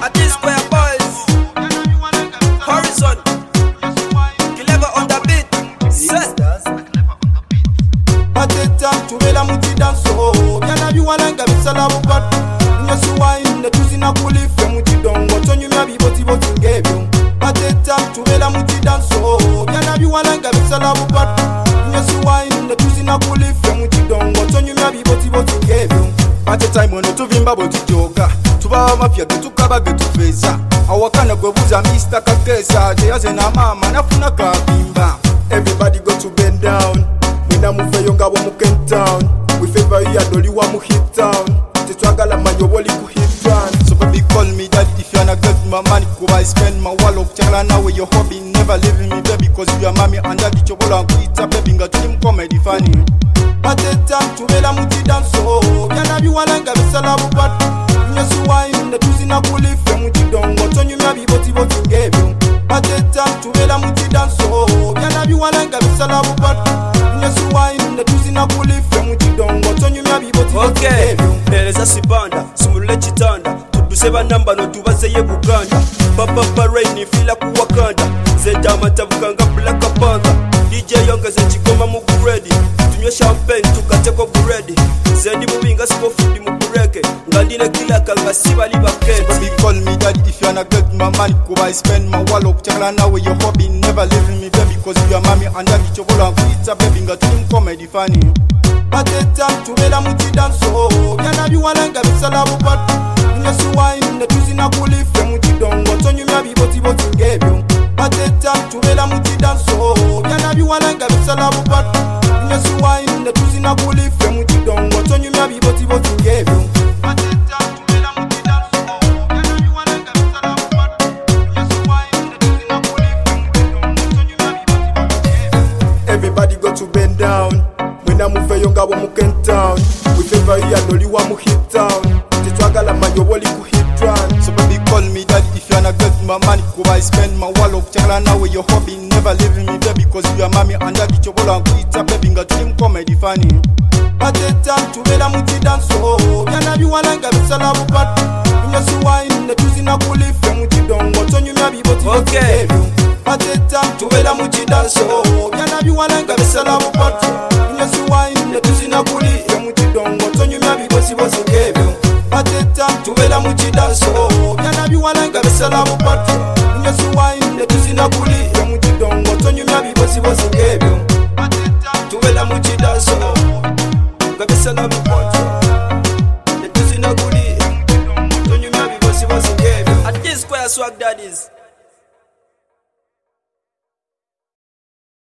At this square boys, Horizon, Clever on the beat. Set. Ateta tubela muchidanso byana biwalanga bisala bupatu nyasuwaine tuzina kulife muchidongo tonyumya bibotiboti ngebyo. Ateta tubela muchidanso byana biwalanga bisala bupatu nyasuwaine tuzina kulife muchidongo tonyumya bibotiboti ngebyo. Ateta imono tuvimba botijoga tuba mafya tukaba getufeza awakana gwebuza Mr. Kakesa jeyaze na mama nafuna kabimba. Everybody go to bend down. Mwina mufeyo nga wa muken town. We favor you adoli wa mu hit town. Tetwagala mayoboli ku hit run. So baby call me daddy if you wanna get my money. Go I spend my wallet chakala now with your hobby. Never leaving me baby cause you are mommy and daddy chobola nkuita baby nga tuli mkomedi funny. Ateta tubela muchidanso byana biwalanga bisala bupatu nyasuwaine tuzina kulife muchidongo tonyumya bibotiboti ngebyo. Ateta tubela muchidanso byana biwalanga bisala bupatu nyasuwaine tuzina kulife muchidongo tonyumya bibotiboti ngebyo. Pereza sibanda simulule chitanda tuduse banamba no tubazeye Buganda. Papa rain fila kuwakanda zenda matabukanga Black Panther. DJ yongeze chikoma mu ready tunywe champagne tukateko buredi zendi mubinga siko fudi mu bureke ngandine kila kanga sibali bakete. Baby call me daddy if you wanna get my money. Go I spend my wallet chakala now with your hobby. Never leaving me baby cause you are mommy and daddy chobola nkuita baby nga tuli mkomedi funny. Ateta tubela muchidanso byana biwalanga bisala bupatu nyasuwaine tuzina kulife muchidongo tonyumya bibotiboti ngebyo. Ateta tubela muchidanso byana biwalanga bisala bupatu nyasuwaine tuzina kulife muchidongo tonyumya bibotiboti ngebyo. Ateta tubela muchidanso byana biwalanga bisala bupatu nyasuwaine tuzina kulife muchidongo tonyumya bibotiboti ngebyo. Everybody go to bend down. Mwina mufeyo nga wa muken town. We favor you adoli wa mu hit town. Tetwagala mayoboli ku hit run. So baby call me daddy if you wanna get my money. Go I spend my wallet chakala now with your hobby. Never leaving me baby cause you are mommy and daddy chobola nkuita baby nga tuli mkomedi funny. Ateta tubela muchidanso byana biwalanga bisala bupatu nyasuwaine tuzina kulife muchidongo tonyumya bibotiboti ngebyo. Ateta tubela muchidanso byana biwalanga bisala bupatu nyasuwaine tuzina kulife muchidongo tonyumya bibotiboti ngebyo. Ateta tubela muchidanso byana biwalanga bisala bupatu nyasuwaine tuzina kulife muchidongo tonyumya bibotiboti ngebyo. Ateta tubela muchidanso bisala bupatu tuzina kulife tonyumya bibotiboti ngebyo. At this square swag daddies.